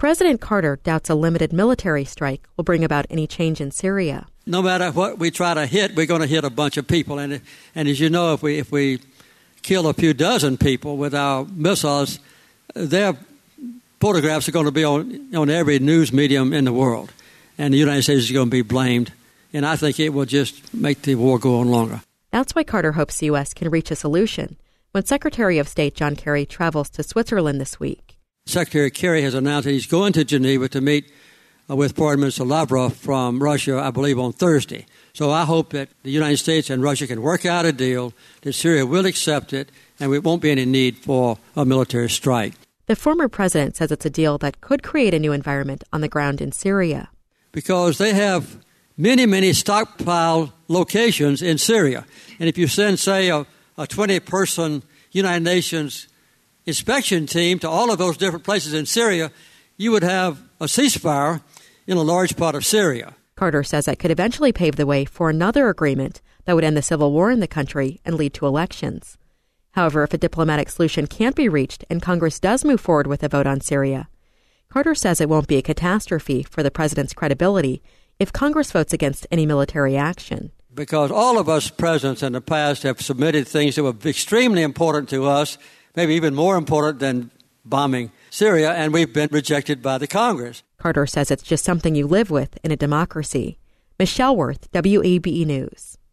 President Carter doubts a limited military strike will bring about any change in Syria. No matter what we try to hit, we're going to hit a bunch of people. And as you know, if we kill a few dozen people with our missiles, their photographs are going to be on every news medium in the world. And the United States is going to be blamed. And I think it will just make the war go on longer. That's why Carter hopes the U.S. can reach a solution when Secretary of State John Kerry travels to Switzerland this week. Secretary Kerry has announced that he's going to Geneva to meet with Foreign Minister Lavrov from Russia, I believe, on Thursday. So I hope that the United States and Russia can work out a deal, that Syria will accept it, and there won't be any need for a military strike. The former president says it's a deal that could create a new environment on the ground in Syria. Because they have many, many stockpile locations in Syria. And if you send, say, a 20-person United Nations inspection team to all of those different places in Syria, you would have a ceasefire in a large part of Syria. Carter says that could eventually pave the way for another agreement that would end the civil war in the country and lead to elections. However, if a diplomatic solution can't be reached and Congress does move forward with a vote on Syria, Carter says it won't be a catastrophe for the president's credibility if Congress votes against any military action. Because all of us presidents in the past have submitted things that were extremely important to us, maybe even more important than bombing Syria, and we've been rejected by the Congress. Carter says it's just something you live with in a democracy. Michelle Worth, WABE News.